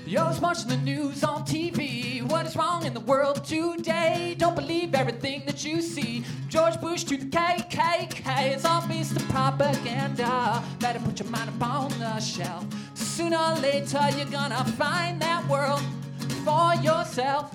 You're always watching the news on TV. What is wrong in the world today? Don't believe everything that you see. George Bush to the KKK. It's all based on propaganda. Better put your mind up on the shelf. Sooner or later you're gonna find that world for yourself.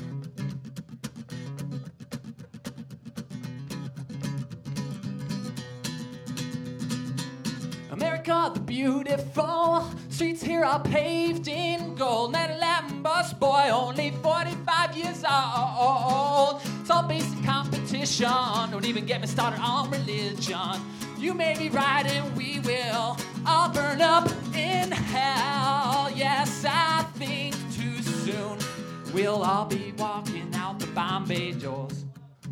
America the beautiful, streets here are paved in gold. Not a Latin bus boy, only 45 years old. It's all basic competition, don't even get me started on religion. You may be right and we will all burn up in hell. Yes, I think too soon we'll all be walking out the Bombay doors.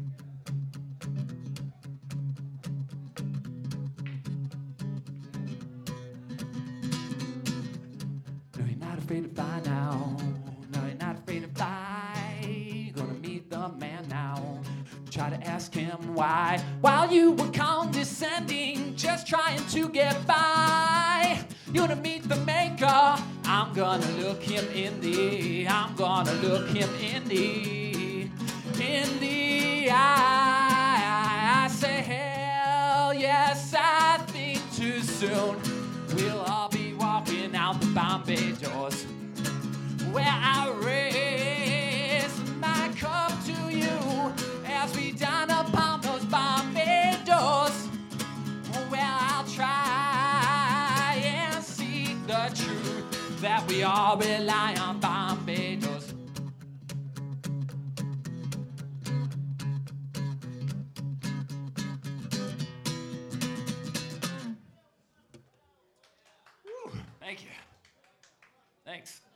No, you're not afraid to fly now. No, you're not afraid to fly. You're gonna meet the man now. Try to ask him why, while you were condescending, just trying to get by. You're gonna meet the maker. I'm gonna look him in the eye. I say, hell yes, I think too soon we'll all be walking out the Bombay doors. Where I raise my cup to you as we dine upon those Bombay doors. Well, I'll try and seek the truth that we all rely on Bombay doors. Thank you. Thanks.